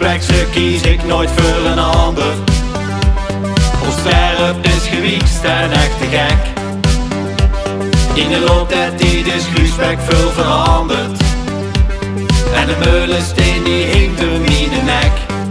gesprek, ze kies ik nooit voor een ander. Ons scherp is gewiekst en echt te gek. In de loop der tijd is Guusbek veel veranderd. En de meulensteen die hinkt om in de nek.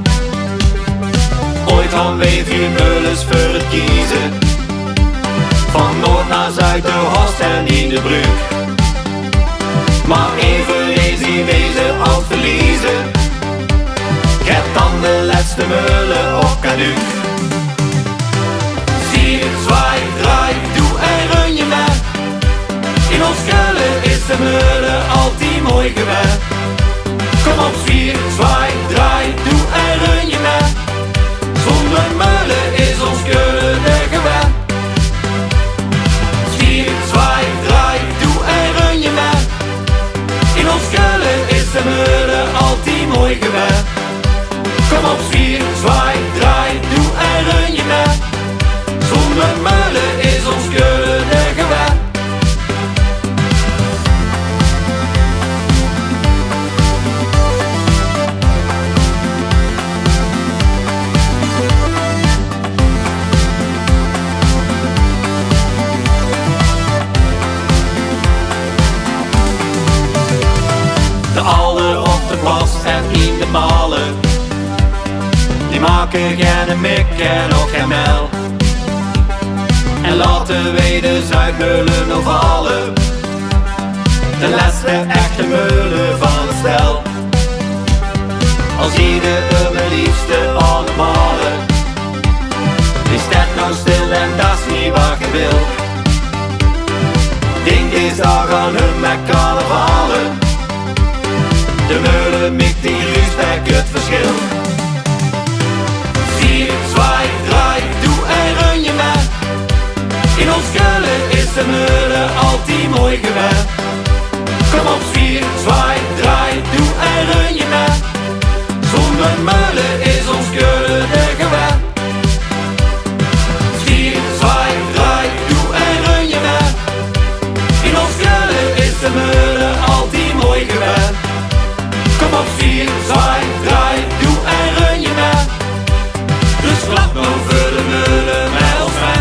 Ooit hadden wij 4 meulens voor het kiezen. Van noord naar zuid, de Horst en in de Brug. Maar even is die wezen al verliezen. Ik heb dan de laatste meulen op caduc. 4, 2, 3, doe en run je met. In ons schuilen is de meulen altijd mooi gewend. Kom op 4, 2, 3, doe en run je met. Zonder meulen is ons keulen de gewend. 4, 2, 3, doe en run je met. In ons schuilen is de meulen altijd mooi gewend. Kom op 4, 2, 3, doe en run je met. Zonder meulen is ons keulen de gewend. De alder op de pas en in de malen, die maken geen mik en ook geen mel. En laten wij de Zuidmeulen nog vallen, de laatste echte meulen van het stel. Als ieder mijn liefste allemaal, die staat nou stil en dat is niet wat je wil. Denk eens daar aan hun met carnavalen. De meulen mikt die Guusbek het verschil. 4, 2, 3, doe en run je met. In ons schuilen is de meulen altijd mooi gewend. Kom op 4, 2, 3, doe en run je met. Zonder meulen is ons keulen de gewend. 4, 2, 3, doe en run je met. In ons schuilen is de meulen altijd mooi gewend. Kom op 4, 2, 3, doe en run je met. Dus klap over de meulen met ons mee.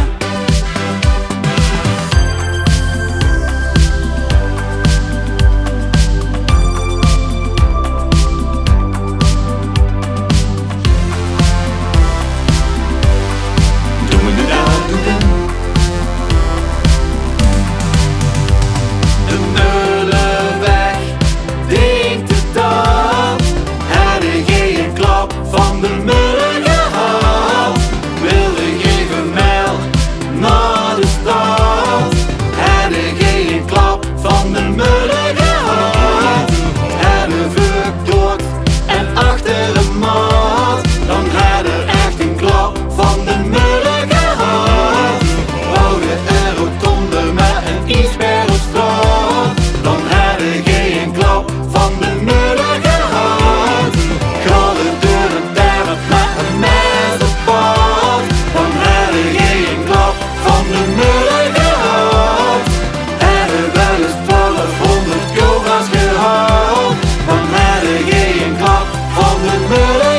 De meulen weg, denkt het dat. Heb je een klap van de meulen gehad? Wilde geven mijl naar de stad. Heb je een klap van de meulen gehad? Hebben verkocht en achter de maat. Dan had er echt een klap van de meulen gehad. Oude rotonde met een ijsberg op straat. Dan had je een klap van de meulen gehad. Ga de deuren daar met een mes op pad. Dan had je een klap van de meulen gehad. Hebben wel eens 1200 cobra's gehaald. Dan had je een klap van de meulen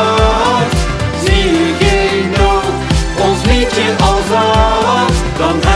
gehad. Zie je geen nood, ons liedje al zat. Dan